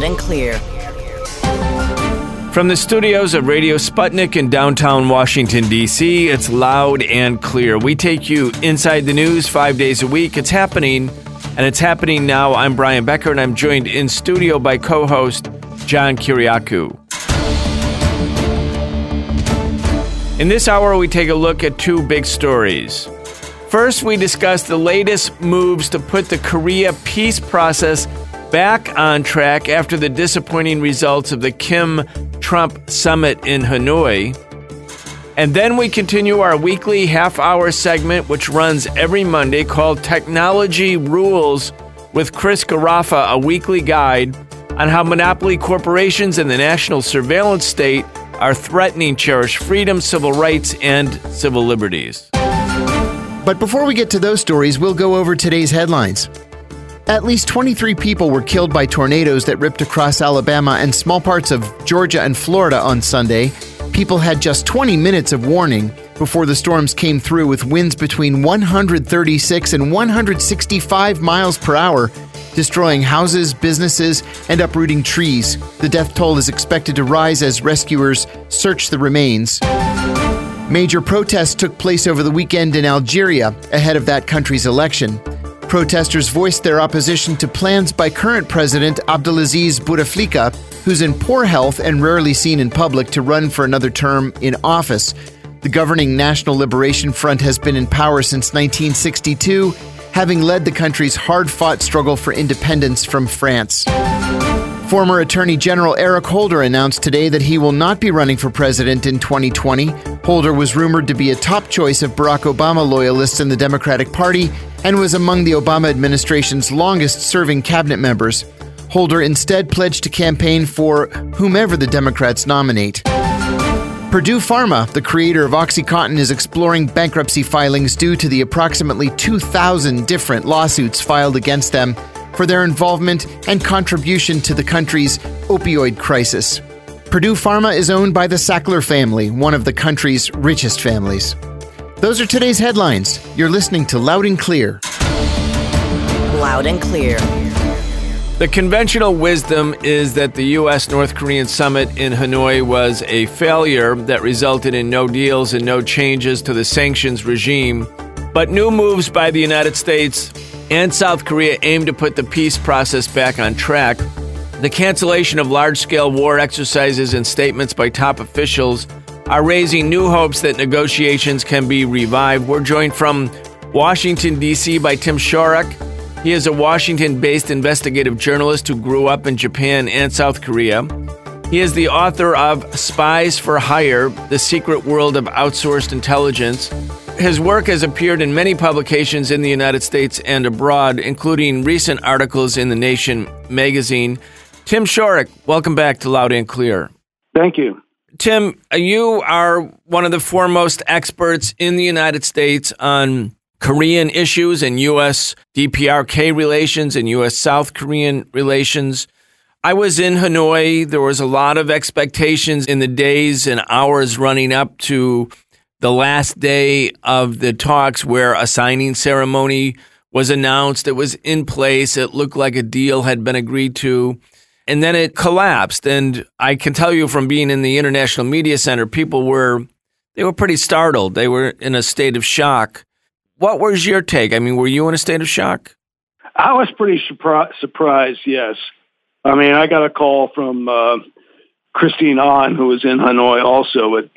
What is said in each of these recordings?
Loud and clear. From the studios of Radio Sputnik in downtown Washington, D.C., it's Loud and Clear. We take you inside the news 5 days a week. It's happening, and it's happening now. I'm Brian Becker, and I'm joined in studio by co-host John Kiriakou. In this hour, we take a look at two big stories. First, we discuss the latest moves to put the Korea peace process back on track after the disappointing results of the Kim-Trump summit in Hanoi. And then we continue our weekly half-hour segment, which runs every Monday, called Technology Rules with Chris Garaffa, a weekly guide on how monopoly corporations and the national surveillance state are threatening cherished freedom, civil rights, and civil liberties. But before we get to those stories, we'll go over today's headlines. At least 23 people were killed by tornadoes that ripped across Alabama and small parts of Georgia and Florida on Sunday. People had just 20 minutes of warning before the storms came through with winds between 136 and 165 miles per hour, destroying houses, businesses, and uprooting trees. The death toll is expected to rise as rescuers search the remains. Major protests took place over the weekend in Algeria ahead of that country's election. Protesters voiced their opposition to plans by current President Abdelaziz Bouteflika, who's in poor health and rarely seen in public, to run for another term in office. The governing National Liberation Front has been in power since 1962, having led the country's hard-fought struggle for independence from France. Former Attorney General Eric Holder announced today that he will not be running for president in 2020. Holder was rumored to be a top choice of Barack Obama loyalists in the Democratic Party and was among the Obama administration's longest-serving cabinet members. Holder instead pledged to campaign for whomever the Democrats nominate. Purdue Pharma, the creator of OxyContin, is exploring bankruptcy filings due to the approximately 2,000 different lawsuits filed against them for their involvement and contribution to the country's opioid crisis. Purdue Pharma is owned by the Sackler family, one of the country's richest families. Those are today's headlines. You're listening to Loud and Clear. Loud and Clear. The conventional wisdom is that the U.S.-North Korean summit in Hanoi was a failure that resulted in no deals and no changes to the sanctions regime. But new moves by the United States and South Korea aim to put the peace process back on track. The cancellation of large-scale war exercises and statements by top officials are raising new hopes that negotiations can be revived. We're joined from Washington, D.C. by Tim Shorrock. He is a Washington-based investigative journalist who grew up in Japan and South Korea. He is the author of Spies for Hire, The Secret World of Outsourced Intelligence. His work has appeared in many publications in the United States and abroad, including recent articles in The Nation magazine. Tim Shorrock, welcome back to Loud and Clear. Thank you. Tim, you are one of the foremost experts in the United States on Korean issues and U.S. DPRK relations and U.S. South Korean relations. I was in Hanoi. There was a lot of expectations in the days and hours running up to the last day of the talks, where a signing ceremony was announced. It was in place. It looked like a deal had been agreed to. And then it collapsed. And I can tell you from being in the International Media Center, people were pretty startled. They were in a state of shock. What was your take? I mean, were you in a state of shock? I was pretty surprised, yes. I mean, I got a call from Christine Ahn, who was in Hanoi also at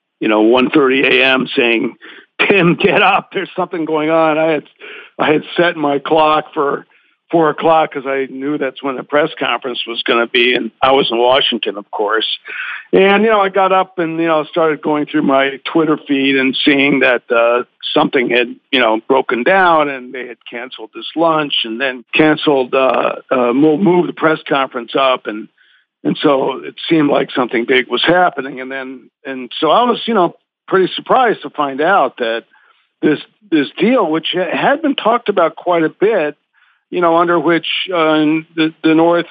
1:30 a.m. saying, "Tim, get up. There's something going on." I had set my clock for 4 o'clock because I knew that's when the press conference was going to be, and I was in Washington, of course. And I got up and started going through my Twitter feed and seeing that something had broken down, and they had canceled this lunch, and then canceled moved the press conference up, and so it seemed like something big was happening. And so I was pretty surprised to find out that this deal, which had been talked about quite a bit, under which the North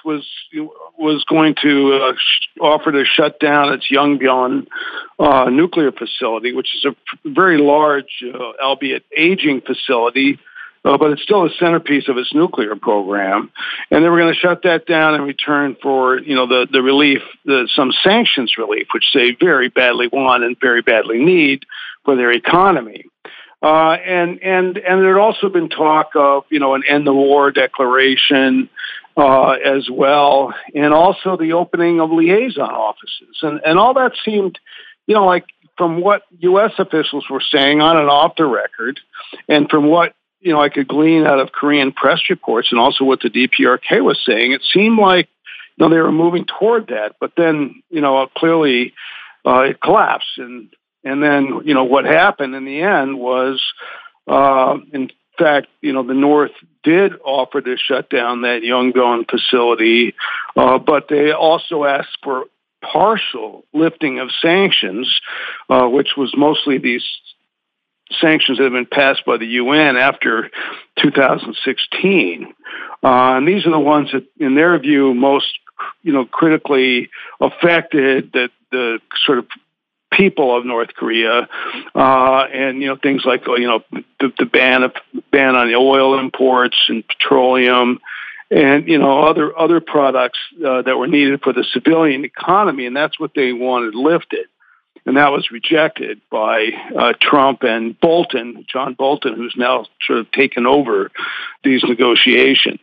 was going to offer to shut down its Yongbyon nuclear facility, which is a very large, albeit aging facility but it's still a centerpiece of its nuclear program. And they were going to shut that down in return for, the relief, some sanctions relief, which they very badly want and very badly need for their economy. And there had also been talk of, an end the war declaration as well, and also the opening of liaison offices. And all that seemed, like from what U.S. officials were saying on and off the record, and from what, I could glean out of Korean press reports and also what the DPRK was saying, it seemed like, they were moving toward that. But then, clearly it collapsed. And then, what happened in the end was, in fact, the North did offer to shut down that Yongbyon facility, but they also asked for partial lifting of sanctions, which was mostly these sanctions that have been passed by the UN after 2016. And these are the ones that, in their view, most, critically affected the sort of people of North Korea, and things like the ban on the oil imports and petroleum, and other products that were needed for the civilian economy, and that's what they wanted lifted, and that was rejected by Trump and John Bolton, who's now sort of taken over these negotiations.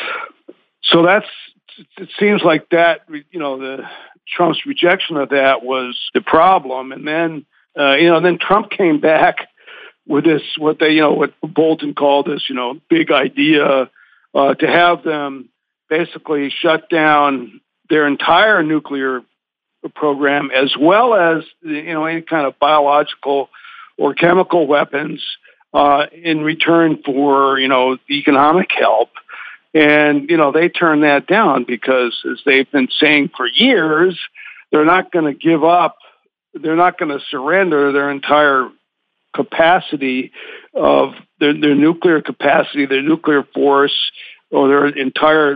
So it seems like that, Trump's rejection of that was the problem. And then, then Trump came back with this, what Bolton called this, big idea to have them basically shut down their entire nuclear program, as well as, any kind of biological or chemical weapons, in return for, economic help. And, they turned that down because, as they've been saying for years, they're not going to give up. They're not going to surrender their entire capacity of their nuclear capacity, their nuclear force, or their entire,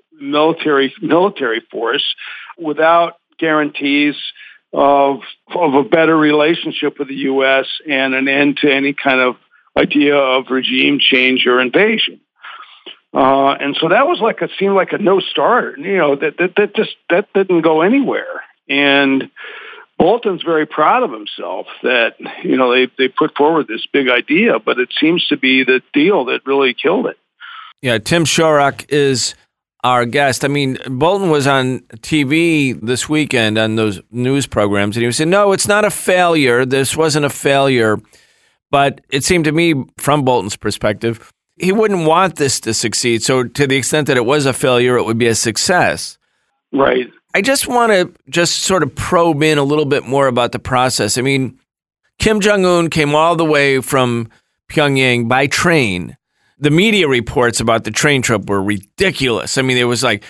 military force without guarantees of a better relationship with the U.S. and an end to any kind of idea of regime change or invasion. And so that was it seemed like a no-starter, that didn't go anywhere. And Bolton's very proud of himself that, they put forward this big idea, but it seems to be the deal that really killed it. Yeah, Tim Shorrock is our guest. I mean, Bolton was on TV this weekend on those news programs, and he was saying, no, it's not a failure. This wasn't a failure. But it seemed to me, from Bolton's perspective, he wouldn't want this to succeed. So to the extent that it was a failure, it would be a success. Right. I just want to sort of probe in a little bit more about the process. I mean, Kim Jong-un came all the way from Pyongyang by train. The media reports about the train trip were ridiculous. I mean, it was like,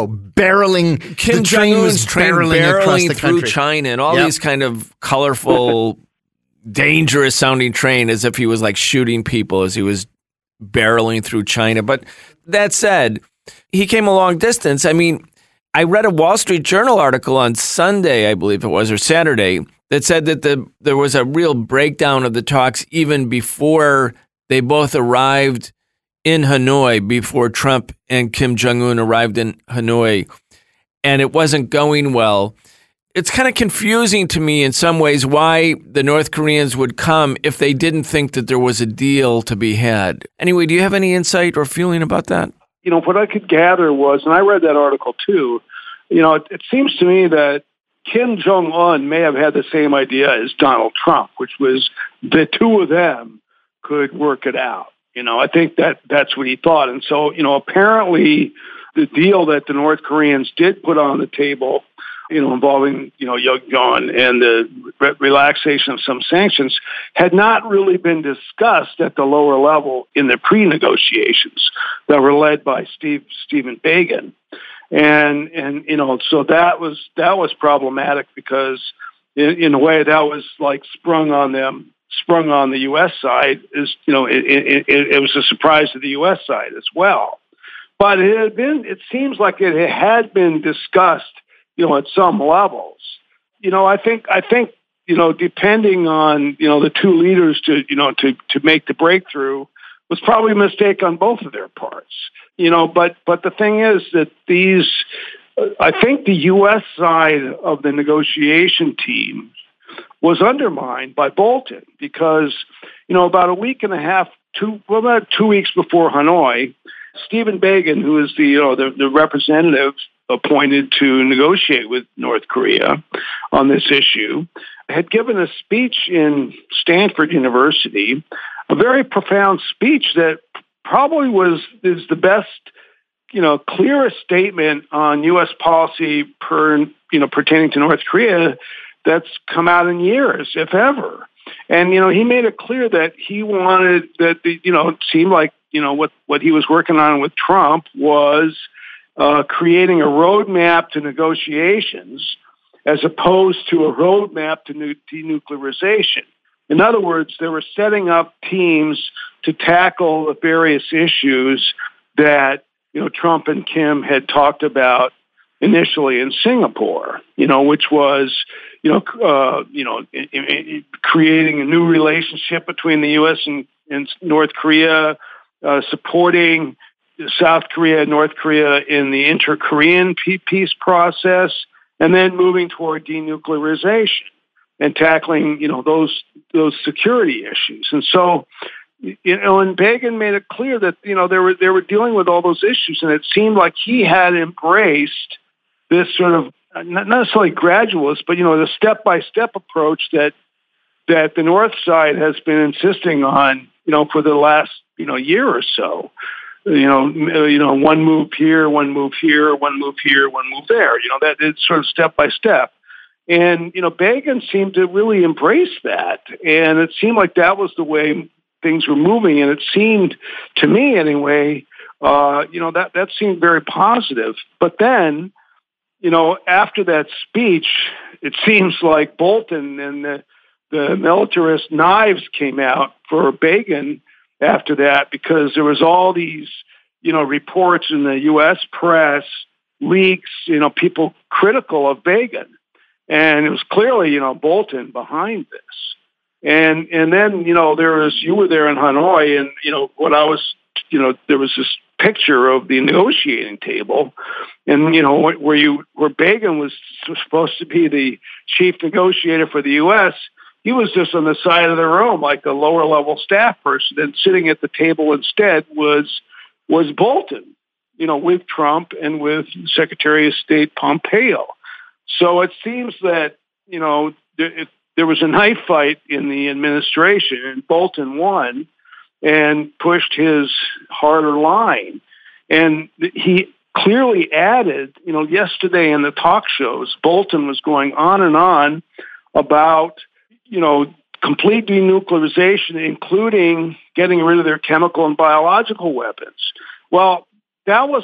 barreling. Kim Jong-un's train barreling through China and all these kind of colorful, dangerous sounding train, as if he was like shooting people as he was barreling through China. But that said, he came a long distance. I mean, I read a Wall Street Journal article on Sunday, I believe it was, or Saturday, that said that there was a real breakdown of the talks even before they both arrived in Hanoi, before Trump and Kim Jong-un arrived in Hanoi, and it wasn't going well. It's kind of confusing to me in some ways why the North Koreans would come if they didn't think that there was a deal to be had. Anyway, do you have any insight or feeling about that? What I could gather was, and I read that article too, it seems to me that Kim Jong-un may have had the same idea as Donald Trump, which was the two of them could work it out. I think that's what he thought. And so, apparently the deal that the North Koreans did put on the table, involving, Yongbyon and the relaxation of some sanctions had not really been discussed at the lower level in the pre-negotiations that were led by Stephen Biegun. And so that was problematic because in a way that was like sprung on the U.S. side. It was a surprise to the U.S. side as well. But it seems like it had been discussed, at some levels. I think, depending on, the two leaders to make the breakthrough, was probably a mistake on both of their parts. But the thing is that I think the U.S. side of the negotiation team was undermined by Bolton because, about a week and a half, about 2 weeks before Hanoi, Stephen Biegun, who is the representative appointed to negotiate with North Korea on this issue, had given a speech in Stanford University, a very profound speech that probably is the best, clearest statement on U.S. policy pertaining to North Korea that's come out in years, if ever. And, he made it clear that he wanted that, it seemed like, what he was working on with Trump was creating a roadmap to negotiations as opposed to a roadmap to denuclearization. In other words, they were setting up teams to tackle the various issues that, Trump and Kim had talked about initially in Singapore, which was, creating a new relationship between the U.S. and North Korea, supporting South Korea and North Korea in the inter-Korean peace process, and then moving toward denuclearization and tackling, those security issues. And so, and Biegun made it clear that, they were dealing with all those issues, and it seemed like he had embraced this sort of not necessarily gradualist, but the step-by-step approach that the North side has been insisting on, for the last year or so. One move here, one move here, one move here, one move there. That it's sort of step by step. And Biegun seemed to really embrace that, and it seemed like that was the way things were moving. And it seemed to me, anyway, that seemed very positive. But then, after that speech, it seems like Bolton and the militarist knives came out for Biegun after that, because there was all these, reports in the U.S. press, leaks, people critical of Biegun. And it was clearly, Bolton behind this. And then, you were there in Hanoi, and, there was this picture of the negotiating table, and, where Biegun was supposed to be the chief negotiator for the U.S., he was just on the side of the room, like a lower level staff person, and sitting at the table instead was Bolton, with Trump and with Secretary of State Pompeo. So it seems that, there was a knife fight in the administration, and Bolton won and pushed his harder line. And he clearly added, yesterday in the talk shows, Bolton was going on and on about, complete denuclearization, including getting rid of their chemical and biological weapons. Well, that's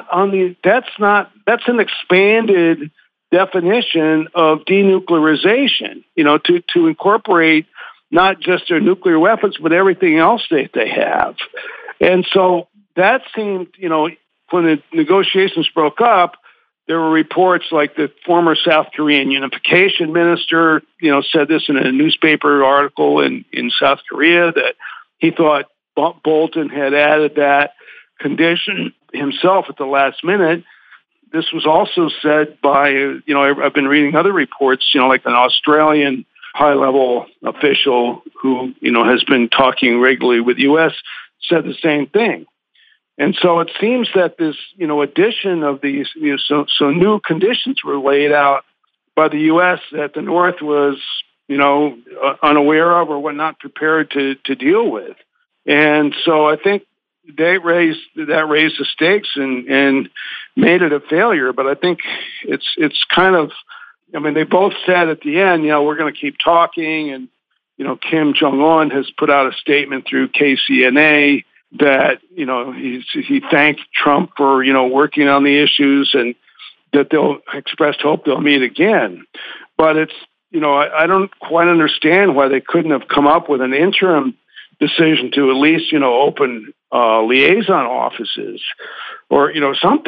an expanded definition of denuclearization, to incorporate not just their nuclear weapons, but everything else that they have. And so that seemed, when the negotiations broke up, there were reports like the former South Korean unification minister, said this in a newspaper article in South Korea, that he thought Bolton had added that condition himself at the last minute. This was also said by, I've been reading other reports, like an Australian high-level official who, has been talking regularly with the U.S., said the same thing. And so it seems that this, addition of these, so new conditions were laid out by the U.S. that the North was, unaware of or were not prepared to deal with. And so I think they raised the stakes and made it a failure. But I think it's kind of, they both said at the end, we're going to keep talking. And, Kim Jong-un has put out a statement through KCNA that, he thanked Trump for, working on the issues, and that they'll expressed hope they'll meet again. But it's, I don't quite understand why they couldn't have come up with an interim decision to at least, open liaison offices or, something.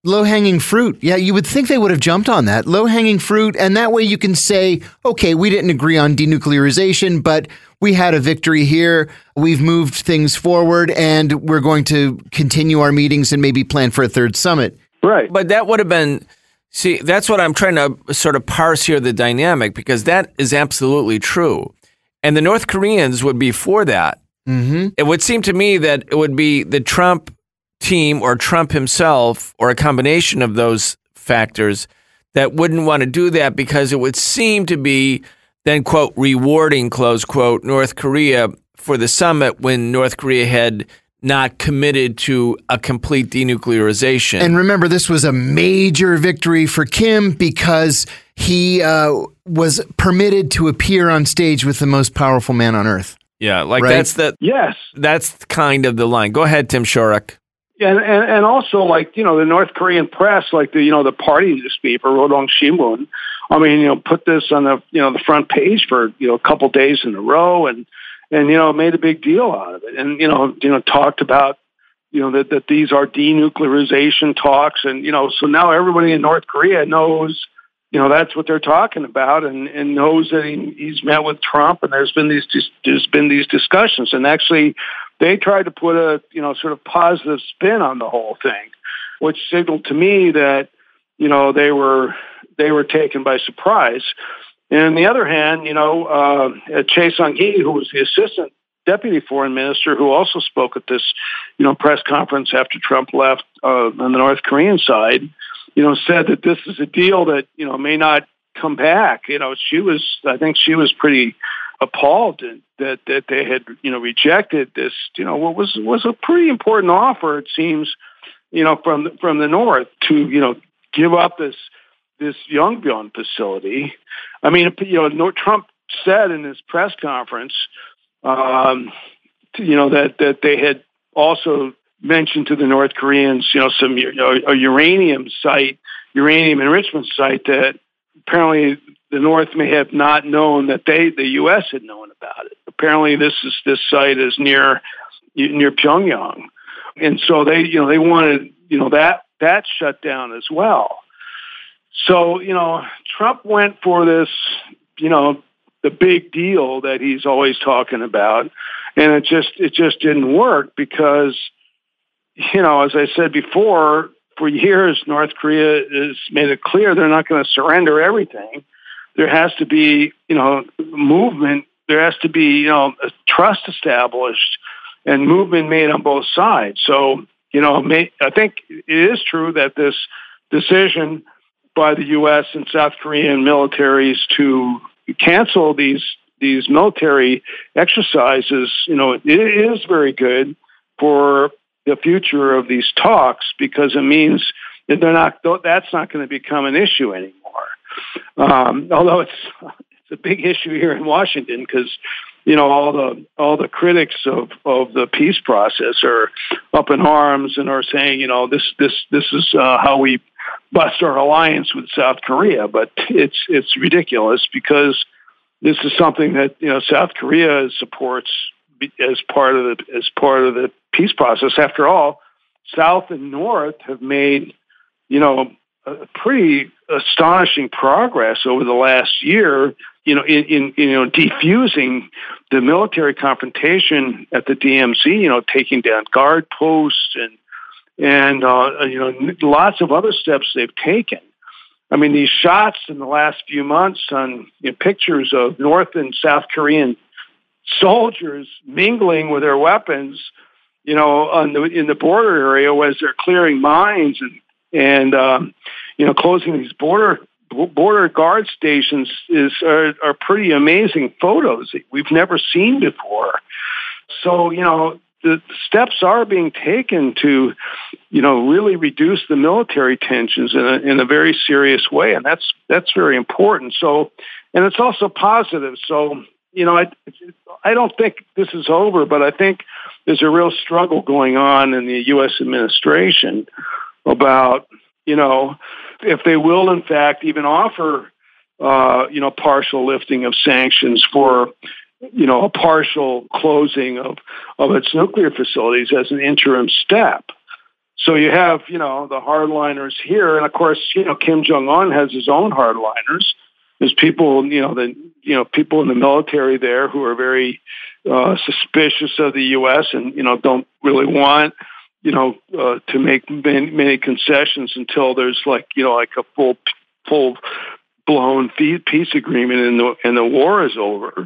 Low-hanging fruit. Yeah, you would think they would have jumped on that. Low-hanging fruit, and that way you can say, okay, we didn't agree on denuclearization, but we had a victory here. We've moved things forward, and we're going to continue our meetings and maybe plan for a third summit. Right. But that would have been, see, that's what I'm trying to sort of parse here, the dynamic, because that is absolutely true. And the North Koreans would be for that. Mm-hmm. It would seem to me that it would be the Trump team or Trump himself or a combination of those factors that wouldn't want to do that because it would seem to be then, quote, rewarding, close quote, North Korea for the summit when North Korea had not committed to a complete denuclearization. And remember, this was a major victory for Kim because he was permitted to appear on stage with the most powerful man on earth. Yeah, like right? That's kind of the line. Go ahead, Tim Shorrock. And also, like, the North Korean press, like the party newspaper, Rodong Shimbun, put this on the front page for, a couple days in a row and made a big deal out of it. And, talked about, that these are denuclearization talks. And, so now everybody in North Korea knows, that's what they're talking about and knows that he's met with Trump and there's been these discussions. And actually, they tried to put a, sort of positive spin on the whole thing, which signaled to me that, they were taken by surprise. And on the other hand, Chae Sung-hee, who was the assistant deputy foreign minister, who also spoke at this, press conference after Trump left on the North Korean side, said that this is a deal that, may not come back. I think she was pretty appalled that they had, rejected this, what was a pretty important offer, it seems, from the North to, give up this Yongbyon facility. I mean, Trump said in his press conference, that they had also mentioned to the North Koreans, some a uranium enrichment site that apparently the North may have not known that the U.S. had known about it. Apparently, this site is near Pyongyang, and so they wanted that shut down as well. So Trump went for this the big deal that he's always talking about, and it just didn't work because as I said before, for years North Korea has made it clear they're not going to surrender everything. There has to be, movement. There has to be, a trust established and movement made on both sides. So, I think it is true that this decision by the U.S. and South Korean militaries to cancel these military exercises, it is very good for the future of these talks because it means that that's not going to become an issue anymore. Although it's a big issue here in Washington because all the critics of the peace process are up in arms and are saying this is how we bust our alliance with South Korea, but it's ridiculous because this is something that South Korea supports as part of the peace process. After all, South and North have made a pretty astonishing progress over the last year, in defusing the military confrontation at the DMZ, taking down guard posts and lots of other steps they've taken. I mean, these shots in the last few months on pictures of North and South Korean soldiers mingling with their weapons, in the border area as they're clearing mines and closing these border guard stations are pretty amazing photos that we've never seen before. So, the steps are being taken to, really reduce the military tensions in a very serious way. And that's very important. So, and it's also positive. So, I don't think this is over, but I think there's a real struggle going on in the U.S. administration about, if they will, in fact, even offer, partial lifting of sanctions for, a partial closing of its nuclear facilities as an interim step. So you have, the hardliners here, and of course, Kim Jong-un has his own hardliners. There's people, people in the military there who are very suspicious of the U.S. and don't really want, to make many concessions until there's like a full blown peace agreement and the war is over.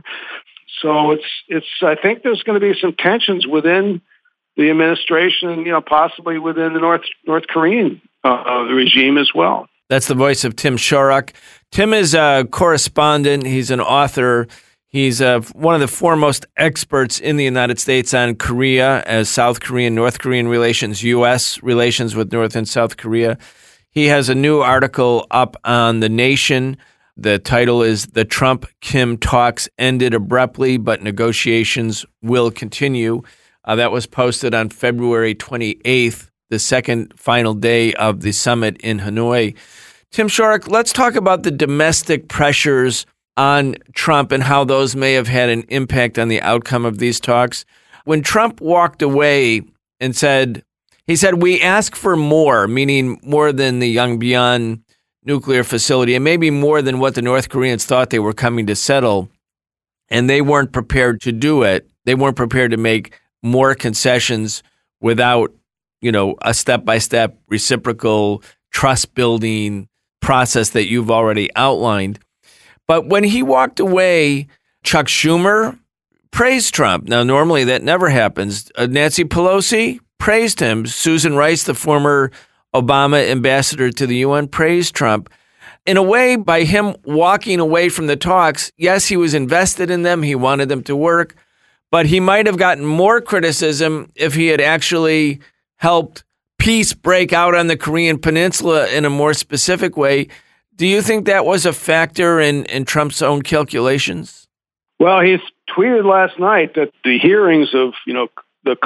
So it's I think there's going to be some tensions within the administration, possibly within the North Korean regime as well. That's the voice of Tim Shorrock. Tim is a correspondent. He's an author. He's one of the foremost experts in the United States on Korea, as South Korean, North Korean relations, U.S. relations with North and South Korea. He has a new article up on The Nation. The title is "The Trump-Kim Talks Ended Abruptly, but Negotiations Will Continue." That was posted on February 28th, the second final day of the summit in Hanoi. Tim Shorrock, let's talk about the domestic pressures on Trump and how those may have had an impact on the outcome of these talks. When Trump walked away and he said, we ask for more, meaning more than the Yongbyon nuclear facility and maybe more than what the North Koreans thought they were coming to settle, and they weren't prepared to do it. They weren't prepared to make more concessions without, a step-by-step reciprocal trust-building process that you've already outlined. But when he walked away, Chuck Schumer praised Trump. Now, normally that never happens. Nancy Pelosi praised him. Susan Rice, the former Obama ambassador to the UN, praised Trump. In a way, by him walking away from the talks, yes, he was invested in them. He wanted them to work. But he might have gotten more criticism if he had actually helped peace break out on the Korean Peninsula in a more specific way. Do you think that was a factor in Trump's own calculations? Well, he tweeted last night that the hearings of, the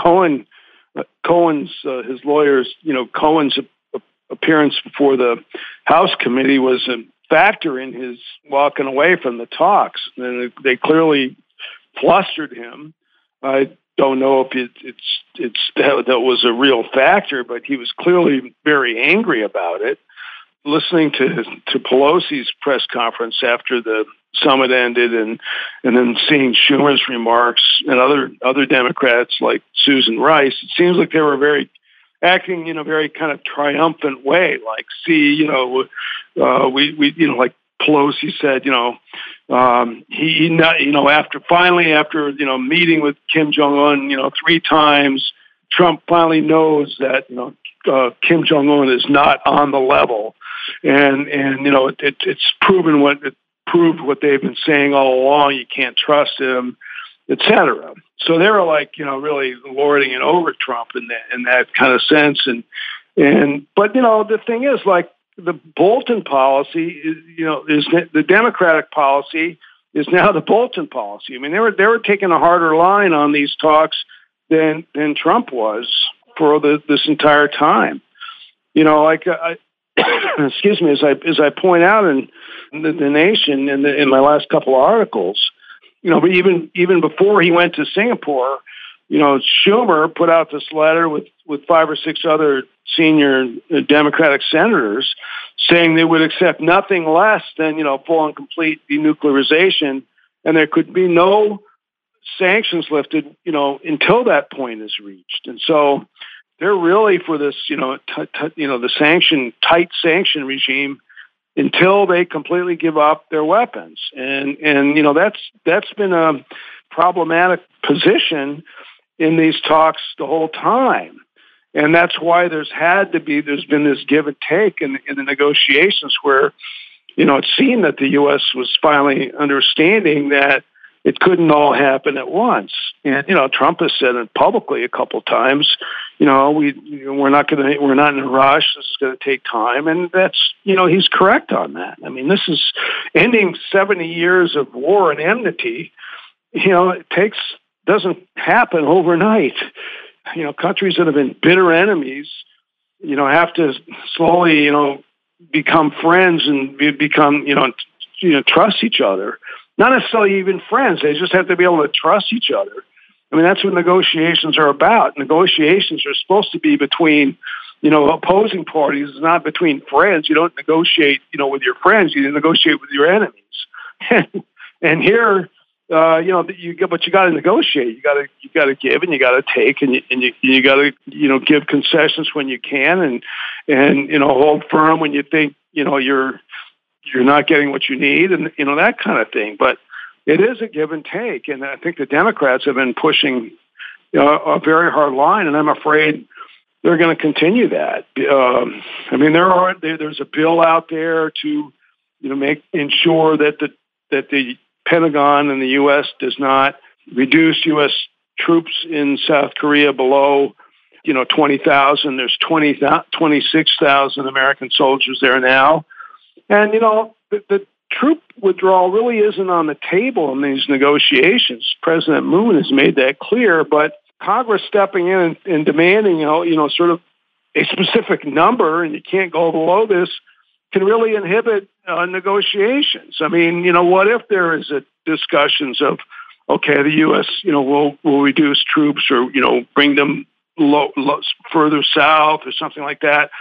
Cohen's, his lawyers, Cohen's appearance before the House committee was a factor in his walking away from the talks. And they clearly flustered him. I don't know if that was a real factor, but he was clearly very angry about it. Listening to Pelosi's press conference after the summit ended, and then seeing Schumer's remarks and other Democrats like Susan Rice, it seems like they were acting in a very kind of triumphant way. Like, see, like Pelosi said, after meeting with Kim Jong-un, 3 times, Trump finally knows that Kim Jong-un is not on the level, and it's proved what they've been saying all along. You can't trust him, etc. So they were really lording it over Trump in that kind of sense, but the thing is, like, the Bolton policy is the Democratic policy is now the Bolton policy. I mean, they were taking a harder line on these talks than Trump was for this entire time. Excuse me, as I point out in the Nation in my last couple of articles, but even before he went to Singapore, Schumer put out this letter with 5 or 6 other senior Democratic senators saying they would accept nothing less than, full and complete denuclearization, and there could be no sanctions lifted, until that point is reached. And so they're really for this, the tight sanction regime until they completely give up their weapons. And that's been a problematic position in these talks the whole time. And that's why there's been this give and take in the negotiations where, it seemed that the U.S. was finally understanding that it couldn't all happen at once. And, Trump has said it publicly a couple times, we're not in a rush. This is going to take time. And that's, he's correct on that. I mean, this is ending 70 years of war and enmity. It doesn't happen overnight. Countries that have been bitter enemies, have to slowly, become friends and become, trust each other. Not necessarily even friends. They just have to be able to trust each other. I mean, that's what negotiations are about. Negotiations are supposed to be between, opposing parties is not between friends. You don't negotiate, with your friends. You negotiate with your enemies. And here, but you got to negotiate. You got to give and you got to take, and you got to give concessions when you can, and hold firm when you think you're not getting what you need, and that kind of thing. But it is a give and take, and I think the Democrats have been pushing a very hard line, and I'm afraid they're going to continue that. There's a bill out there to ensure that the Pentagon and the U.S. does not reduce U.S. troops in South Korea below 20,000. There's 26,000 American soldiers there now, and the troop withdrawal really isn't on the table in these negotiations. President Moon has made that clear, but Congress stepping in and demanding, sort of a specific number, and you can't go below this, can really inhibit negotiations. What if there is discussions of, okay, the U.S., will reduce troops or, bring them further south or something like that.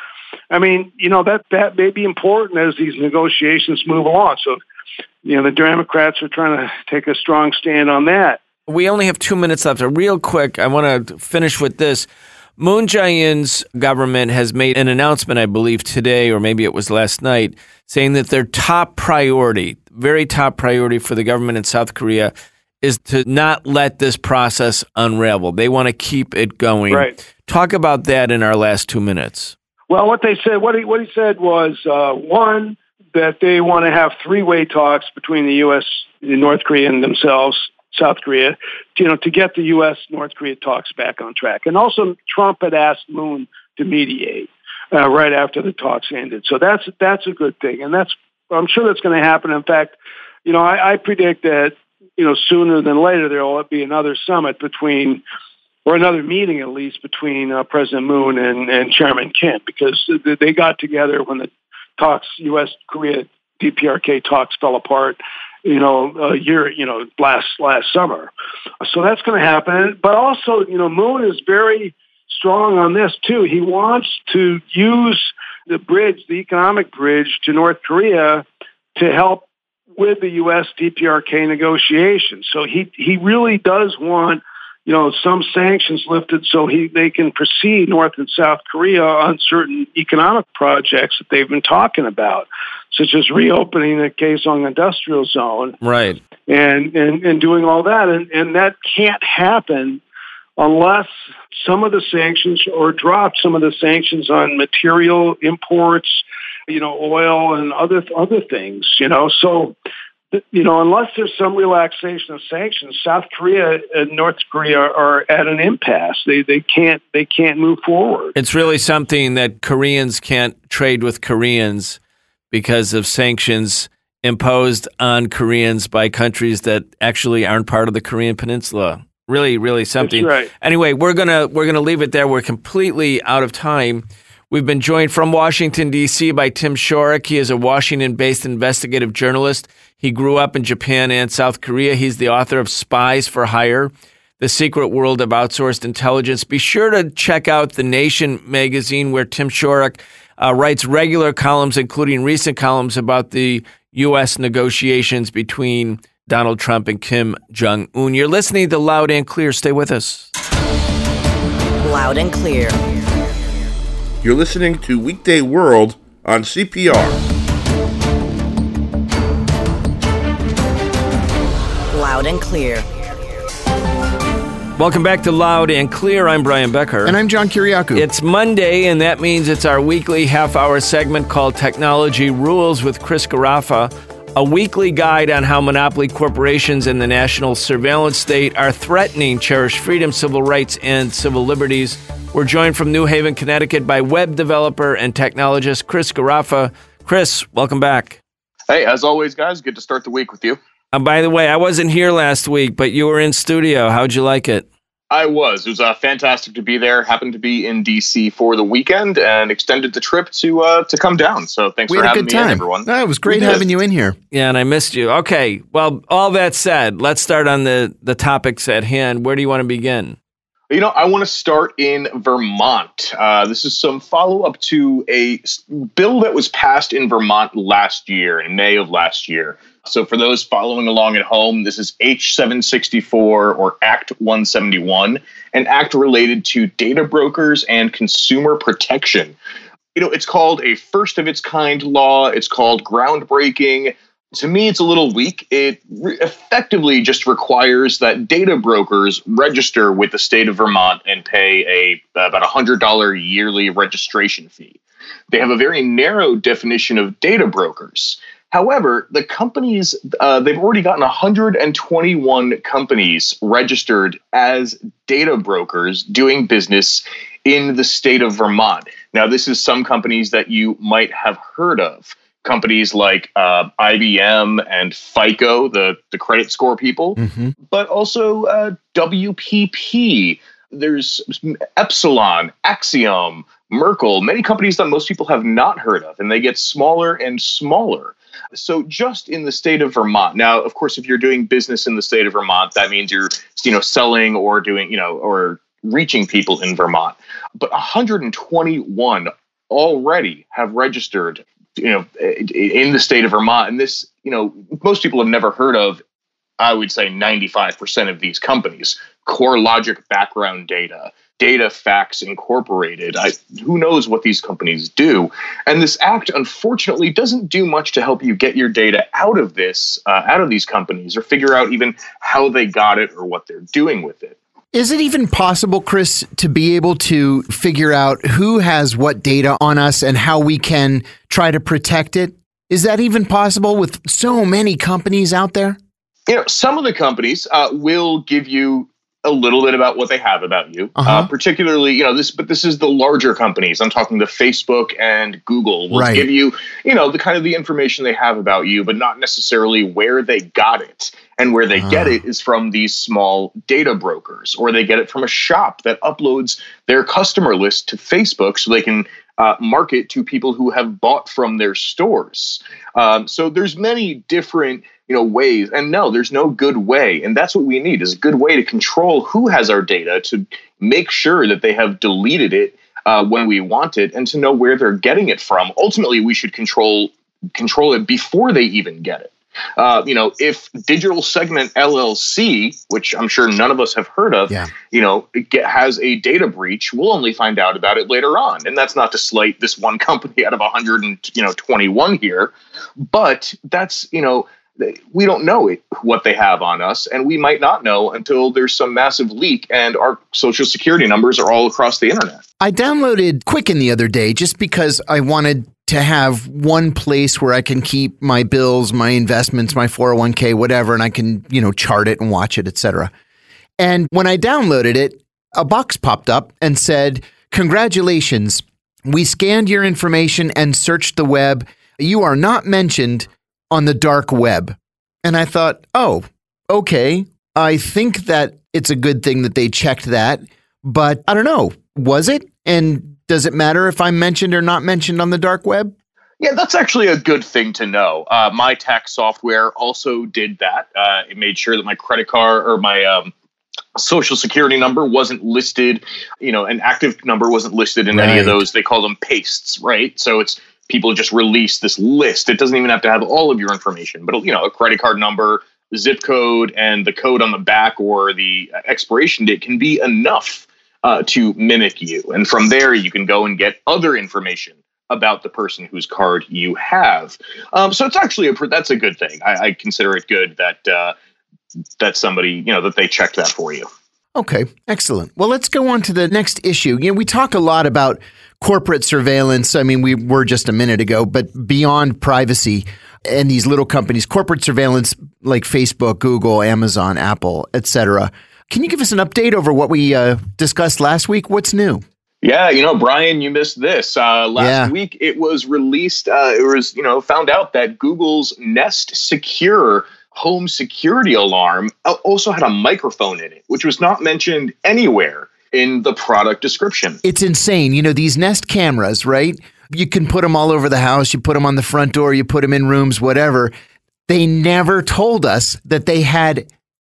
That may be important as these negotiations move along. So, the Democrats are trying to take a strong stand on that. We only have 2 minutes left. Real quick, I want to finish with this. Moon Jae-in's government has made an announcement, I believe today, or maybe it was last night, saying that their top priority, very top priority for the government in South Korea is to not let this process unravel. They want to keep it going. Right. Talk about that in our last 2 minutes. Well, what he said was, one, that they want to have three-way talks between the U.S., and North Korea, and themselves, South Korea, to get the U.S.-North Korea talks back on track. And also, Trump had asked Moon to mediate right after the talks ended. So that's a good thing, and I'm sure that's going to happen. In fact, I predict that sooner than later there will be another summit or another meeting at least between President Moon and Chairman Kim, because they got together when the talks, U.S.-Korea DPRK talks fell apart, a year, last summer. So that's going to happen. But also, Moon is very strong on this too. He wants to use the economic bridge to North Korea to help with the U.S. DPRK negotiations. So he really does want some sanctions lifted so they can proceed North and South Korea on certain economic projects that they've been talking about, such as reopening the Kaesong Industrial Zone, right, and doing all that, and that can't happen unless some of the sanctions or drop some of the sanctions on material imports, oil and other things, So. Unless there's some relaxation of sanctions, South Korea and North Korea are at an impasse. They can't move forward. It's really something that Koreans can't trade with Koreans because of sanctions imposed on Koreans by countries that actually aren't part of the Korean Peninsula. Really, really something. That's right. Anyway, we're gonna leave it there. We're completely out of time. We've been joined from Washington, D.C. by Tim Shorrock. He is a Washington-based investigative journalist. He grew up in Japan and South Korea. He's the author of Spies for Hire, The Secret World of Outsourced Intelligence. Be sure to check out The Nation magazine, where Tim Shorrock writes regular columns, including recent columns about the U.S. negotiations between Donald Trump and Kim Jong-un. You're listening to Loud and Clear. Stay with us. Loud and Clear. You're listening to Weekday World on CPR. Loud and Clear. Welcome back to Loud and Clear. I'm Brian Becker. And I'm John Kiriakou. It's Monday, and that means it's our weekly half-hour segment called Technology Rules with Chris Garaffa, a weekly guide on how monopoly corporations and the national surveillance state are threatening cherished freedom, civil rights, and civil liberties. We're joined from New Haven, Connecticut by web developer and technologist Chris Garaffa. Chris, welcome back. Hey, as always, guys, good to start the week with you. By the way, I wasn't here last week, but you were in studio. How'd you like it? I was. It was fantastic to be there. Happened to be in D.C. for the weekend and extended the trip to come down. So thanks for having me in, everyone. No, it was great having you in here. Yeah, and I missed you. Okay, well, all that said, let's start on the topics at hand. Where do you want to begin? I want to start in Vermont. This is some follow-up to a bill that was passed in Vermont last year, in May of last year. So for those following along at home, this is H764 or Act 171, an act related to data brokers and consumer protection. It's called a first-of-its-kind law. It's called groundbreaking. To me, it's a little weak. It effectively just requires that data brokers register with the state of Vermont and pay about $100 yearly registration fee. They have a very narrow definition of data brokers. However, the companies, they've already gotten 121 companies registered as data brokers doing business in the state of Vermont. Now, this is some companies that you might have heard of. Companies like IBM and FICO, the credit score people, but also WPP. There's Epsilon, Axiom, Merkle, many companies that most people have not heard of, and they get smaller and smaller. So just in the state of Vermont. Now, of course, if you're doing business in the state of Vermont, that means you're, selling or doing, or reaching people in Vermont. But 121 already have registered in the state of Vermont. And this, most people have never heard of, I would say 95% of these companies. CoreLogic Background Data, DataFax Incorporated. Who knows what these companies do? And this act, unfortunately, doesn't do much to help you get your data out of these companies or figure out even how they got it or what they're doing with it. Is it even possible, Chris, to be able to figure out who has what data on us and how we can try to protect it? Is that even possible with so many companies out there? Some of the companies will give you a little bit about what they have about you, particularly, this is the larger companies. I'm talking to Facebook and Google will give you, the kind of the information they have about you, but not necessarily where they got it. And where they get it is from these small data brokers, or they get it from a shop that uploads their customer list to Facebook so they can market to people who have bought from their stores. So there's many different ways. And no, there's no good way. And that's what we need, is a good way to control who has our data, to make sure that they have deleted it when we want it, and to know where they're getting it from. Ultimately, we should control it before they even get it. If Digital Segment LLC, which I'm sure none of us have heard of, has a data breach, we'll only find out about it later on. And that's not to slight this one company out of 121 here, but that's, we don't know what they have on us, and we might not know until there's some massive leak and our social security numbers are all across the internet. I downloaded Quicken the other day just because I wanted to have one place where I can keep my bills, my investments, my 401k, whatever, and I can, chart it and watch it, etc. And when I downloaded it, a box popped up and said, "Congratulations, we scanned your information and searched the web. You are not mentioned on the dark web." And I thought, oh, okay. I think that it's a good thing that they checked that, but I don't know. Was it? And does it matter if I'm mentioned or not mentioned on the dark web? Yeah, that's actually a good thing to know. My tax software also did that. It made sure that my credit card or my social security number wasn't listed, an active number wasn't listed in any of those. They call them pastes, right? So it's people just release this list. It doesn't even have to have all of your information, but a credit card number, zip code, and the code on the back or the expiration date can be enough to mimic you. And from there, you can go and get other information about the person whose card you have. So it's actually that's a good thing. I consider it good that somebody, that they checked that for you. Okay, excellent. Well, let's go on to the next issue. We talk a lot about corporate surveillance. I mean, we were just a minute ago, but beyond privacy and these little companies, corporate surveillance like Facebook, Google, Amazon, Apple, etc. Can you give us an update over what we discussed last week? What's new? Yeah, Brian, you missed this. Last week, it was released. Found out that Google's Nest Secure home security alarm also had a microphone in it, which was not mentioned anywhere in the product description. It's insane. These Nest cameras, right? You can put them all over the house. You put them on the front door. You put them in rooms, whatever. They never told us that they had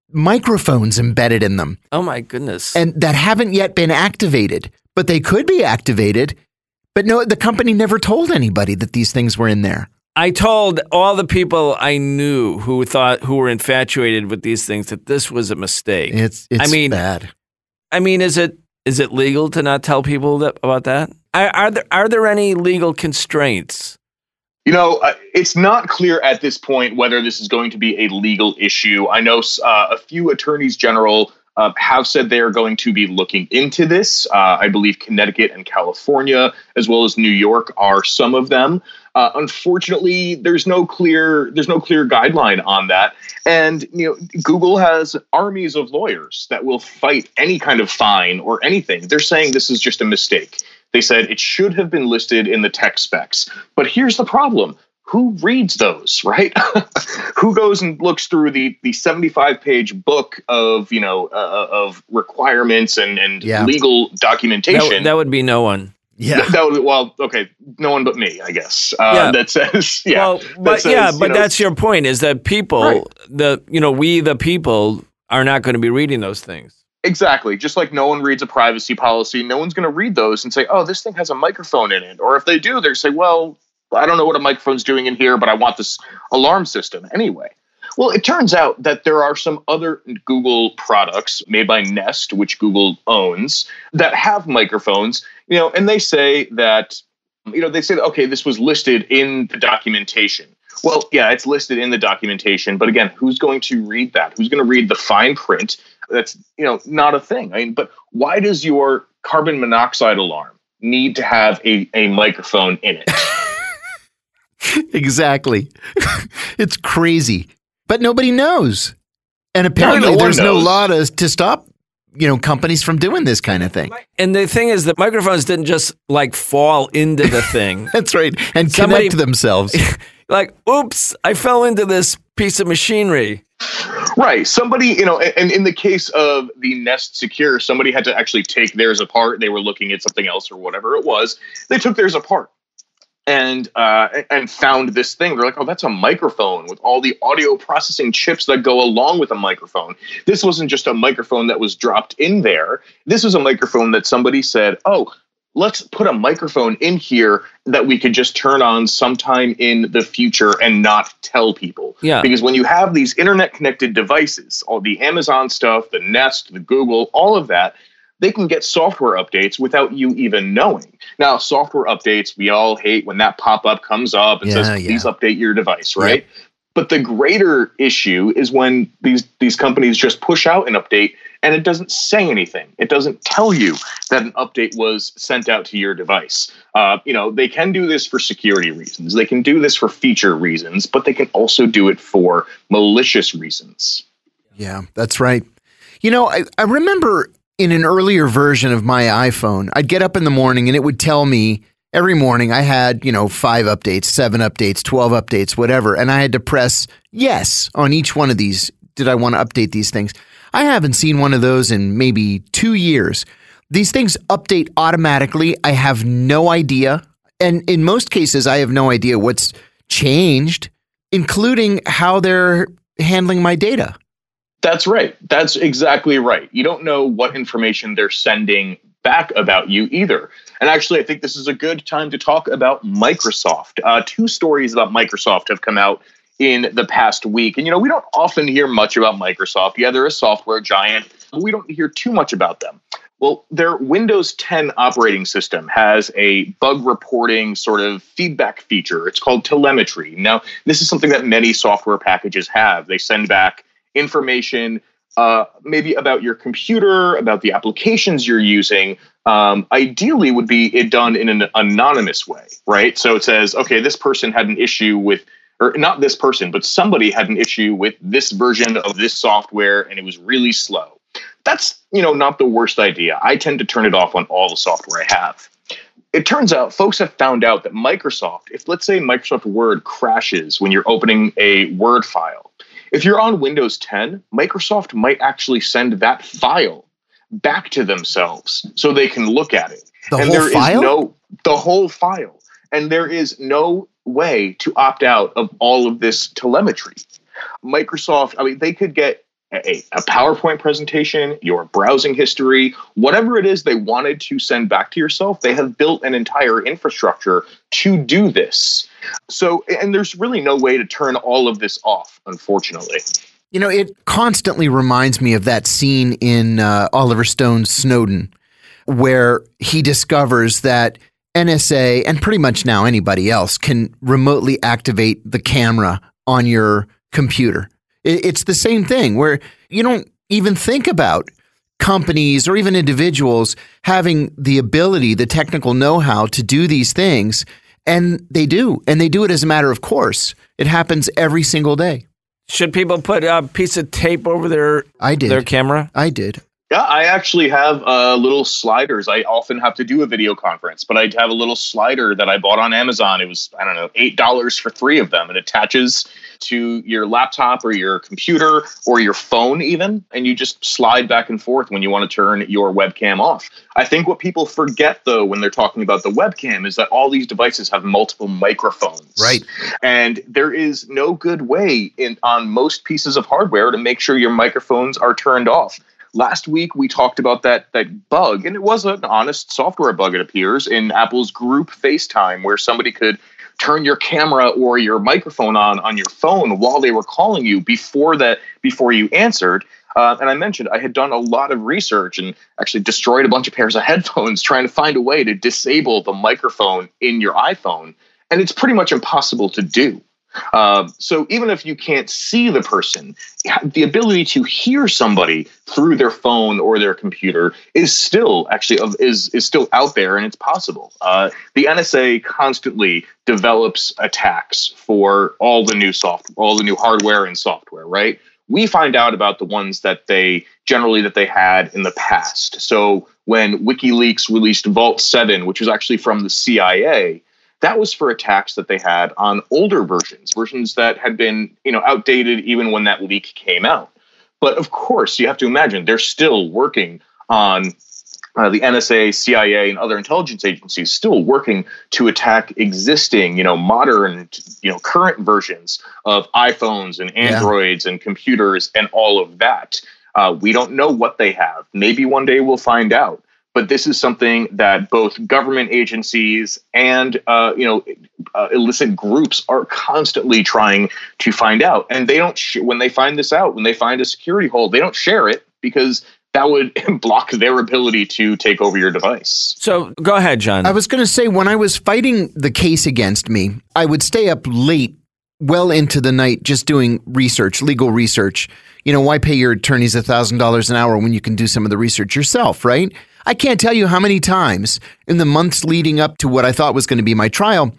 microphones embedded in them. Oh my goodness. And that haven't yet been activated, but they could be activated. But no, the company never told anybody that these things were in there. I told all the people I knew who were infatuated with these things that this was a mistake. It's bad. I mean, is it legal to not tell people about that? Are there any legal constraints? It's not clear at this point whether this is going to be a legal issue. I know a few attorneys general have said they are going to be looking into this. I believe Connecticut and California, as well as New York, are some of them. Unfortunately, there's no clear guideline on that. And Google has armies of lawyers that will fight any kind of fine or anything. They're saying this is just a mistake. They said it should have been listed in the tech specs. But here's the problem. Who reads those, right? Who goes and looks through the 75-page book of requirements and legal documentation? That would be no one. Yeah. No one but me, I guess. That says, but that's your point, is that people, right. We the people are not going to be reading those things. Exactly. Just like no one reads a privacy policy, no one's going to read those and say, oh, this thing has a microphone in it. Or if they do, they say, well, I don't know what a microphone's doing in here, but I want this alarm system anyway. Well, it turns out that there are some other Google products made by Nest, which Google owns, that have microphones, and they say that, okay, this was listed in the documentation. Well, yeah, it's listed in the documentation. But again, who's going to read that? Who's going to read the fine print? That's, not a thing. I mean, but why does your carbon monoxide alarm need to have a microphone in it? Exactly. It's crazy. But nobody knows. And apparently there's no law to stop, companies from doing this kind of thing. And the thing is that microphones didn't just fall into the thing. That's right. And connect themselves. Oops, I fell into this piece of machinery. Right. Somebody, and in the case of the Nest Secure, somebody had to actually take theirs apart. They were looking at something else or whatever it was. They took theirs apart. And found this thing. They're like, oh, that's a microphone with all the audio processing chips that go along with a microphone. This wasn't just a microphone that was dropped in there. This was a microphone that somebody said, oh, let's put a microphone in here that we could just turn on sometime in the future and not tell people. Yeah. Because when you have these internet connected devices, all the Amazon stuff, the Nest, the Google, all of that, they can get software updates without you even knowing. Now, software updates, we all hate when that pop-up comes up and says, please update your device, right? Yep. But the greater issue is when these companies just push out an update and it doesn't say anything. It doesn't tell you that an update was sent out to your device. They can do this for security reasons. They can do this for feature reasons, but they can also do it for malicious reasons. Yeah, that's right. I remember in an earlier version of my iPhone, I'd get up in the morning and it would tell me every morning I had, 5 updates, 7 updates, 12 updates, whatever. And I had to press yes on each one of these. Did I want to update these things? I haven't seen one of those in maybe 2 years. These things update automatically. I have no idea. And in most cases, I have no idea what's changed, including how they're handling my data. That's right. That's exactly right. You don't know what information they're sending back about you either. And actually, I think this is a good time to talk about Microsoft. 2 stories about Microsoft have come out in the past week. And, we don't often hear much about Microsoft. Yeah, they're a software giant, but we don't hear too much about them. Well, their Windows 10 operating system has a bug reporting sort of feedback feature. It's called telemetry. Now, this is something that many software packages have. They send back information maybe about your computer, about the applications you're using. Ideally would be it done in an anonymous way, right? So it says, okay, this person had an issue with, or not this person, but somebody had an issue with this version of this software and it was really slow. That's, not the worst idea. I tend to turn it off on all the software I have. It turns out folks have found out that Microsoft, if let's say Microsoft Word crashes when you're opening a Word file, if you're on Windows 10, Microsoft might actually send that file back to themselves so they can look at it. The whole file. And there is no way to opt out of all of this telemetry. Microsoft, they could get a PowerPoint presentation, your browsing history, whatever it is they wanted to send back to yourself, they have built an entire infrastructure to do this. So, and there's really no way to turn all of this off, unfortunately. You know, it constantly reminds me of that scene in Oliver Stone's Snowden, where he discovers that NSA, and pretty much now anybody else, can remotely activate the camera on your computer. It's the same thing where you don't even think about companies or even individuals having the ability, the technical know-how to do these things. And they do. And they do it as a matter of course. It happens every single day. Should people put a piece of tape over their camera? I did. Yeah, I actually have little sliders. I often have to do a video conference, but I have a little slider that I bought on Amazon. It was, I don't know, $8 for 3 of them. It attaches to your laptop or your computer or your phone even, and you just slide back and forth when you want to turn your webcam off. I think what people forget, though, when they're talking about the webcam is that all these devices have multiple microphones. Right. And there is no good way on most pieces of hardware to make sure your microphones are turned off. Last week, we talked about that bug, and it was an honest software bug, it appears, in Apple's group FaceTime, where somebody could turn your camera or your microphone on your phone while they were calling you before you answered. And I mentioned I had done a lot of research and actually destroyed a bunch of pairs of headphones trying to find a way to disable the microphone in your iPhone. And it's pretty much impossible to do. So even if you can't see the person, the ability to hear somebody through their phone or their computer is still is still out there, and it's possible. The NSA constantly develops attacks for all the new hardware and software, right? We find out about the ones that they had in the past. So when WikiLeaks released Vault 7, which was actually from the CIA, that was for attacks that they had on older versions that had been, outdated even when that leak came out. But of course, you have to imagine they're still working on the NSA, CIA, and other intelligence agencies still working to attack existing, modern, current versions of iPhones and Androids and computers and all of that. We don't know what they have. Maybe one day we'll find out. But this is something that both government agencies and illicit groups are constantly trying to find out. And they don't when they find this out, when they find a security hole, they don't share it because that would block their ability to take over your device. So go ahead, John. I was going to say, when I was fighting the case against me, I would stay up late, well into the night, just doing research, legal research. Why pay your attorneys $1,000 an hour when you can do some of the research yourself, right? I can't tell you how many times in the months leading up to what I thought was going to be my trial,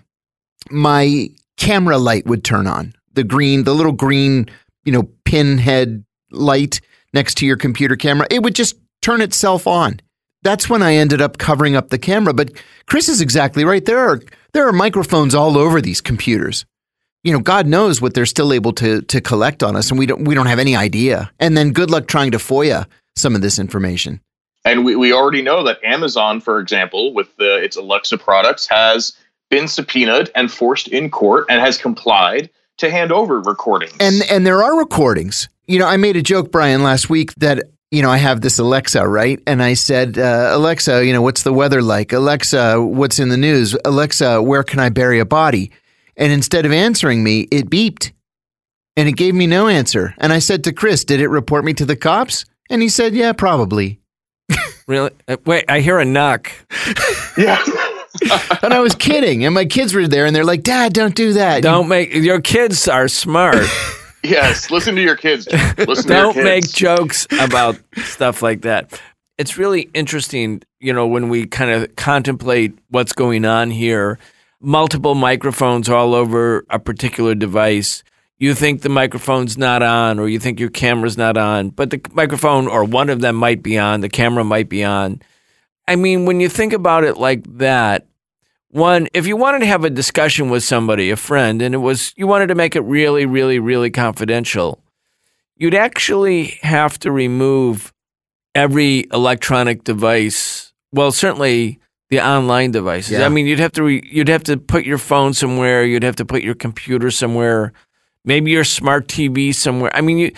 my camera light would turn on. The little green, pinhead light next to your computer camera. It would just turn itself on. That's when I ended up covering up the camera. But Chris is exactly right. There are microphones all over these computers. God knows what they're still able to collect on us, and we don't have any idea. And then good luck trying to FOIA some of this information. And we already know that Amazon, for example, with its Alexa products, has been subpoenaed and forced in court and has complied to hand over recordings. And there are recordings. I made a joke, Brian, last week that, I have this Alexa, right? And I said, Alexa, what's the weather like? Alexa, what's in the news? Alexa, where can I bury a body? And instead of answering me, it beeped. And it gave me no answer. And I said to Chris, did it report me to the cops? And he said, yeah, probably. Really? Wait, I hear a knock. Yeah. And I was kidding. And my kids were there and they're like, Dad, don't do that. Your kids are smart. Yes. Listen to your kids. Don't make jokes about stuff like that. It's really interesting, when we kind of contemplate what's going on here, multiple microphones all over a particular device. You think the microphone's not on, or you think your camera's not on, but the microphone or one of them might be on, the camera might be on. I mean, when you think about it like that, one, if you wanted to have a discussion with somebody, a friend, and you wanted to make it really, really, really confidential, you'd actually have to remove every electronic device. Well, certainly the online devices. Yeah. I mean, you'd have to put your phone somewhere, you'd have to put your computer somewhere. Maybe your smart TV somewhere. I mean,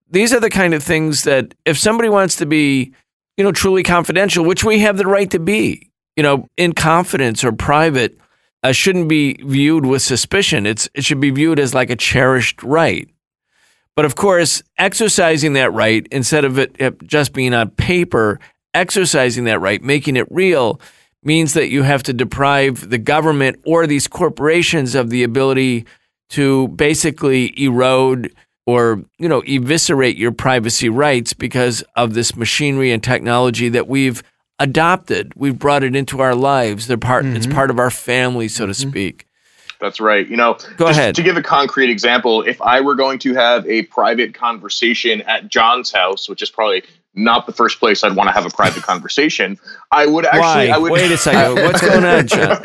these are the kind of things that if somebody wants to be, truly confidential, which we have the right to be, in confidence or private, shouldn't be viewed with suspicion. It should be viewed as like a cherished right. But of course, exercising that right, instead of it just being on paper, exercising that right, making it real, means that you have to deprive the government or these corporations of the ability to basically erode or, eviscerate your privacy rights because of this machinery and technology that we've adopted. We've brought it into our lives. It's part of our family, so to speak. That's right. Go ahead. To give a concrete example, if I were going to have a private conversation at John's house, which is probably not the first place I'd want to have a private conversation, I would actually... Wait a second. What's going on, John?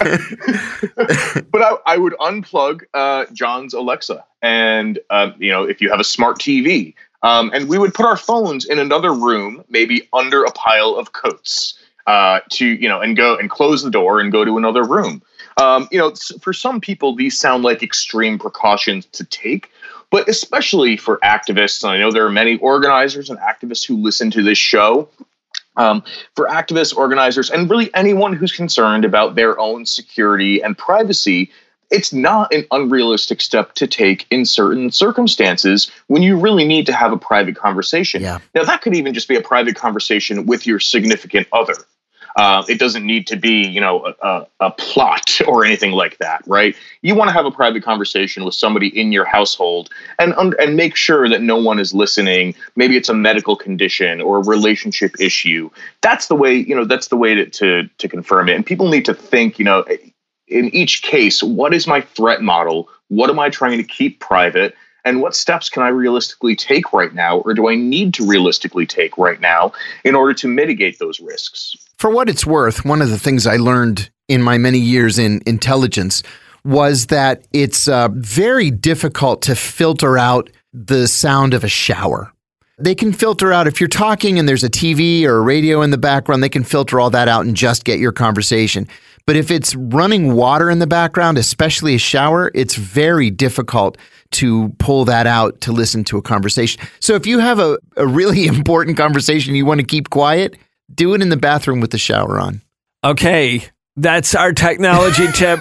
But I would unplug John's Alexa and, if you have a smart TV, and we would put our phones in another room, maybe under a pile of coats, and go and close the door and go to another room. For some people, these sound like extreme precautions to take, but especially for activists, and I know there are many organizers and activists who listen to this show, for activists, organizers, and really anyone who's concerned about their own security and privacy, it's not an unrealistic step to take in certain circumstances when you really need to have a private conversation. Yeah. Now, that could even just be a private conversation with your significant other. It doesn't need to be, a plot or anything like that, right? You want to have a private conversation with somebody in your household and make sure that no one is listening. Maybe it's a medical condition or a relationship issue. That's the way, to confirm it. And people need to think, in each case, what is my threat model? What am I trying to keep private? And what steps can I realistically take right now, or do I need to realistically take right now in order to mitigate those risks? For what it's worth, one of the things I learned in my many years in intelligence was that it's very difficult to filter out the sound of a shower. They can filter out, if you're talking and there's a TV or a radio in the background, they can filter all that out and just get your conversation. But if it's running water in the background, especially a shower, it's very difficult to pull that out to listen to a conversation. So if you have a really important conversation you want to keep quiet, do it in the bathroom with the shower on. Okay, that's our technology tip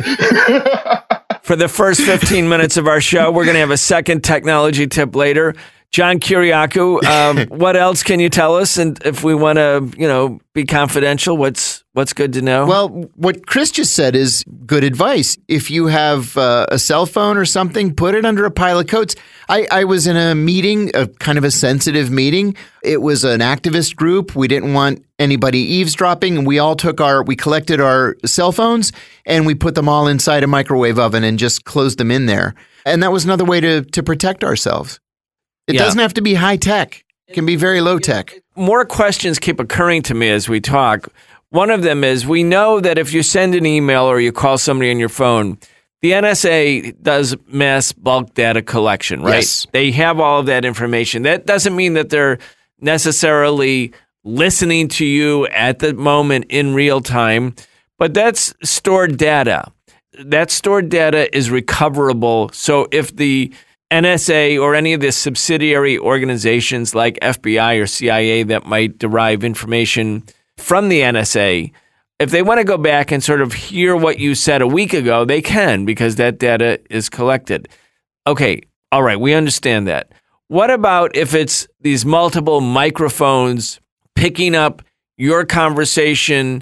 for the first 15 minutes of our show. We're going to have a second technology tip later. John Kiriakou, what else can you tell us? And if we want to, be confidential, what's good to know? Well, what Chris just said is good advice. If you have a cell phone or something, put it under a pile of coats. I was in a meeting, a kind of a sensitive meeting. It was an activist group. We didn't want anybody eavesdropping, and we collected our cell phones and we put them all inside a microwave oven and just closed them in there. And that was another way to protect ourselves. It doesn't have to be high tech. It can be very low tech. More questions keep occurring to me as we talk. One of them is, we know that if you send an email or you call somebody on your phone, the NSA does mass bulk data collection, right? Yes. They have all of that information. That doesn't mean that they're necessarily listening to you at the moment in real time, but that's stored data. That stored data is recoverable. So if the NSA or any of the subsidiary organizations like FBI or CIA that might derive information from the NSA, if they want to go back and sort of hear what you said a week ago, they can, because that data is collected. Okay, all right, we understand that. What about if it's these multiple microphones picking up your conversation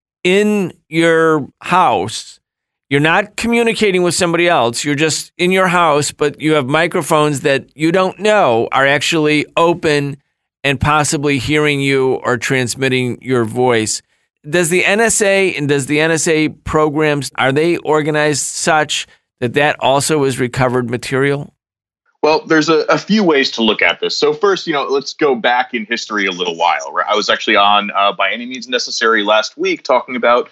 in your house? You're not communicating with somebody else. You're just in your house, but you have microphones that you don't know are actually open and possibly hearing you or transmitting your voice. Does the NSA and does the NSA programs, are they organized such that also is recovered material? Well, there's a few ways to look at this. So first, let's go back in history a little while. Right? I was actually on By Any Means Necessary last week talking about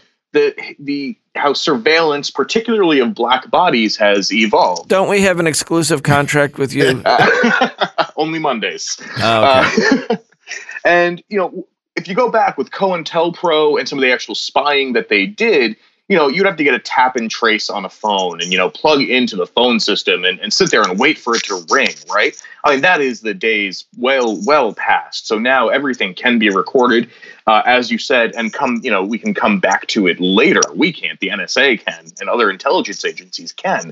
how surveillance, particularly of black bodies, has evolved. Don't we have an exclusive contract with you? Only Mondays. Oh, okay. And, if you go back with COINTELPRO and some of the actual spying that they did, you'd have to get a tap and trace on a phone and, plug into the phone system and sit there and wait for it to ring, right? I mean, that is the days well past. So now everything can be recorded, as you said, and we can come back to it later. We can't, the NSA can, and other intelligence agencies can.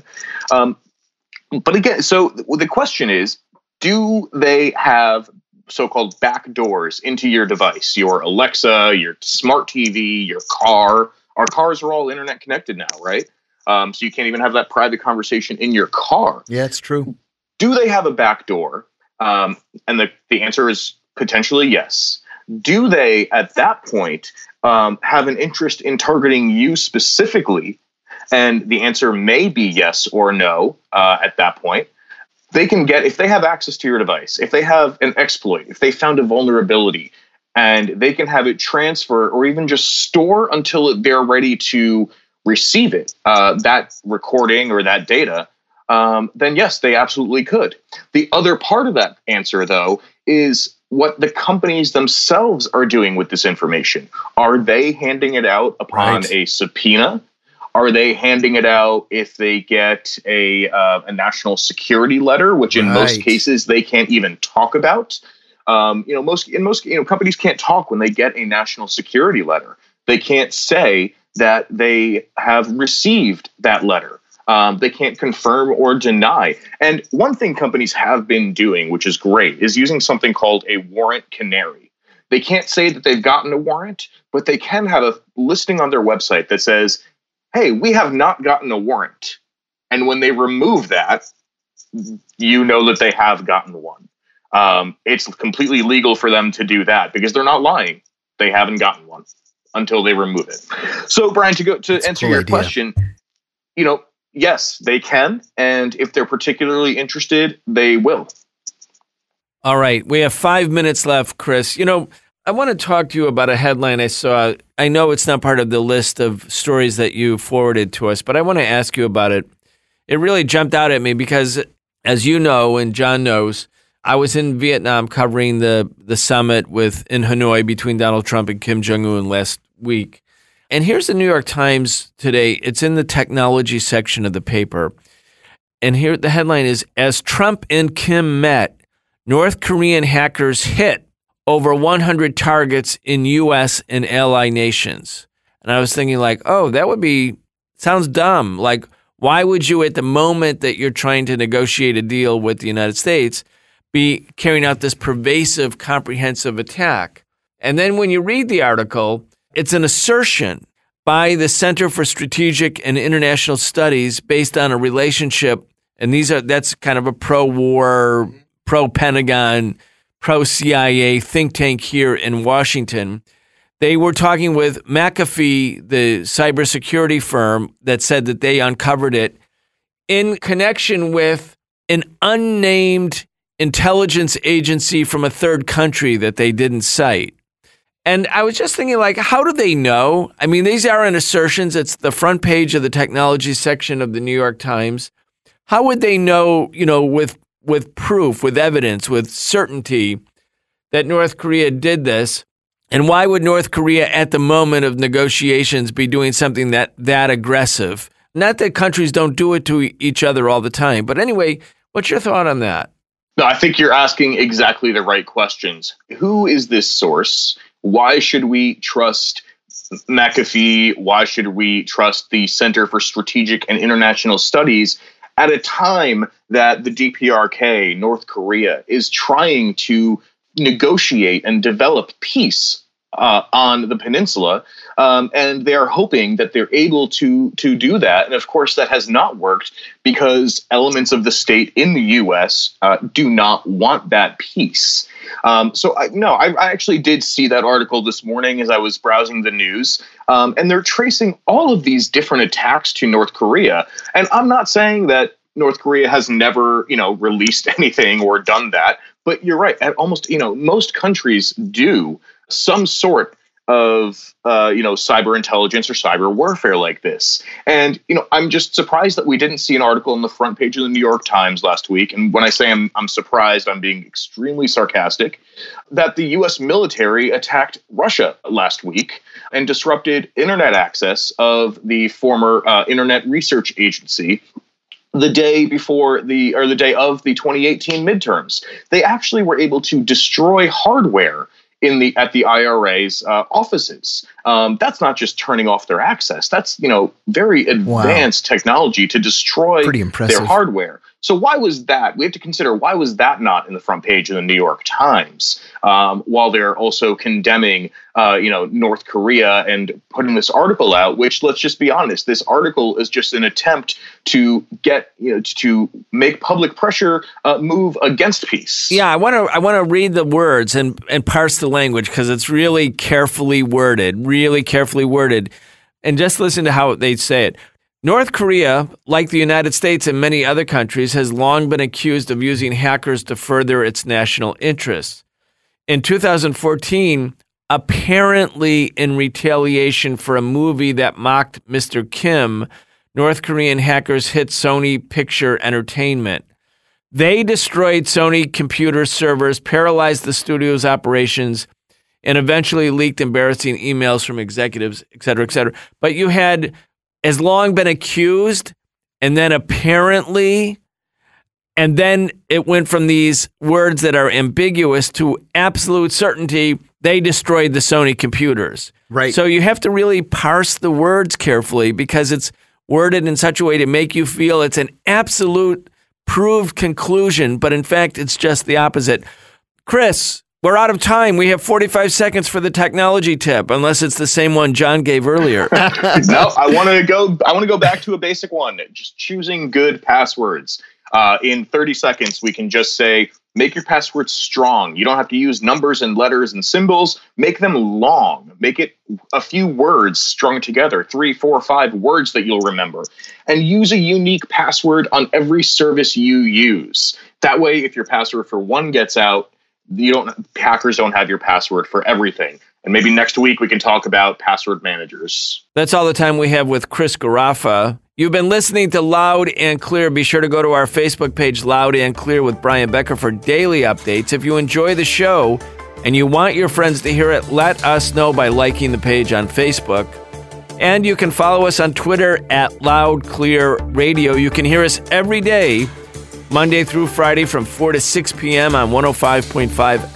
But again, so the question is, do they have so-called back doors into your device, your Alexa, your smart TV, your car? Our cars are all internet connected now, right? So you can't even have that private conversation in your car. Yeah, it's true. Do they have a back door? And the answer is potentially yes. Do they, at that point, have an interest in targeting you specifically? And the answer may be yes or no at that point. They can get, if they have access to your device, if they have an exploit, if they found a vulnerability, and they can have it transfer or even just store until they're ready to receive it, that recording or that data, then yes, they absolutely could. The other part of that answer, though, is what the companies themselves are doing with this information. Are they handing it out upon a subpoena? Are they handing it out if they get a national security letter, which in most cases they can't even talk about? Most companies can't talk when they get a national security letter. They can't say that they have received that letter. They can't confirm or deny. And one thing companies have been doing, which is great, is using something called a warrant canary. They can't say that they've gotten a warrant, but they can have a listing on their website that says, hey, we have not gotten a warrant. And when they remove that, that they have gotten one. It's completely legal for them to do that because they're not lying. They haven't gotten one until they remove it. So, Brian, to answer your question, yes, they can. And if they're particularly interested, they will. All right. We have 5 minutes left, Chris. I want to talk to you about a headline I saw. I know it's not part of the list of stories that you forwarded to us, but I want to ask you about it. It really jumped out at me because, as you know, and John knows, I was in Vietnam covering the summit in Hanoi between Donald Trump and Kim Jong-un last week. And here's the New York Times today. It's in the technology section of the paper. And here the headline is, as Trump and Kim met, North Korean hackers hit over 100 targets in U.S. and ally nations. And I was thinking sounds dumb. Like, why would you, at the moment that you're trying to negotiate a deal with the United States, be carrying out this pervasive, comprehensive attack? And then when you read the article, it's an assertion by the Center for Strategic and International Studies based on a relationship, and that's kind of a pro-war, pro-Pentagon, pro-CIA think tank here in Washington. They were talking with McAfee, the cybersecurity firm that said that they uncovered it in connection with an unnamed intelligence agency from a third country that they didn't cite. And I was just thinking, how do they know? I mean, these aren't assertions. It's the front page of the technology section of the New York Times. How would they know, with proof, with evidence, with certainty that North Korea did this? And why would North Korea at the moment of negotiations be doing something that aggressive? Not that countries don't do it to each other all the time. But anyway, what's your thought on that? No, I think you're asking exactly the right questions. Who is this source? Why should we trust McAfee? Why should we trust the Center for Strategic and International Studies at a time that the DPRK, North Korea, is trying to negotiate and develop peace on the peninsula, and they are hoping that they're able to do that. And of course, that has not worked because elements of the state in the U.S. Do not want that peace. I actually did see that article this morning as I was browsing the news, and they're tracing all of these different attacks to North Korea. And I'm not saying that North Korea has never, released anything or done that. But you're right. At almost, most countries do some sort of cyber intelligence or cyber warfare like this. And I'm just surprised that we didn't see an article on the front page of the New York Times last week. And when I say I'm surprised, I'm being extremely sarcastic, that the U.S. military attacked Russia last week and disrupted internet access of the former Internet Research Agency the day of the 2018 midterms. They actually were able to destroy hardware at the IRA's offices. That's not just turning off their access. That's very advanced technology to destroy their hardware. So why was that? We have to consider, why was that not in the front page of the New York Times? While they're also condemning North Korea and putting this article out, which, let's just be honest, this article is just an attempt to get to make public pressure move against peace. Yeah, I want to read the words and parse the language because it's really carefully worded. And just listen to how they say it. North Korea, like the United States and many other countries, has long been accused of using hackers to further its national interests. In 2014, apparently in retaliation for a movie that mocked Mr. Kim, North Korean hackers hit Sony Picture Entertainment. They destroyed Sony computer servers, paralyzed the studio's operations, and eventually leaked embarrassing emails from executives, et cetera, et cetera. But you has long been accused, and then apparently, and then it went from these words that are ambiguous to absolute certainty. They destroyed the Sony computers. Right. So you have to really parse the words carefully because it's worded in such a way to make you feel it's an absolute proved conclusion, but in fact, it's just the opposite. Chris, we're out of time. We have 45 seconds for the technology tip, unless it's the same one John gave earlier. No, I want to go back to a basic one. Just choosing good passwords. In 30 seconds, we can just say, make your passwords strong. You don't have to use numbers and letters and symbols. Make them long. Make it a few words strung together, 3, 4, 5 words that you'll remember. And use a unique password on every service you use. That way, if your password for one gets out, hackers don't have your password for everything. And maybe next week we can talk about password managers. That's all the time we have with Chris Garaffa. You've been listening to Loud and Clear. Be sure to go to our Facebook page, Loud and Clear with Brian Becker, for daily updates. If you enjoy the show and you want your friends to hear it, let us know by liking the page on Facebook. And you can follow us on Twitter at Loud Clear Radio. You can hear us every day, Monday through Friday from 4 to 6 p.m. on 105.5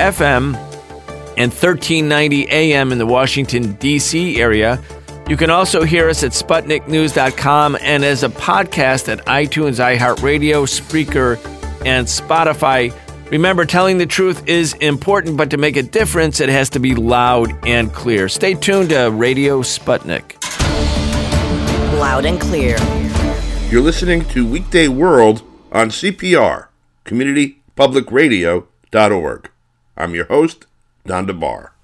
FM and 1390 AM in the Washington, D.C. area. You can also hear us at SputnikNews.com and as a podcast at iTunes, iHeartRadio, Spreaker, and Spotify. Remember, telling the truth is important, but to make a difference, it has to be loud and clear. Stay tuned to Radio Sputnik. Loud and Clear. You're listening to Weekday World on CPR, CommunityPublicRadio.org. I'm your host, Don DeBar.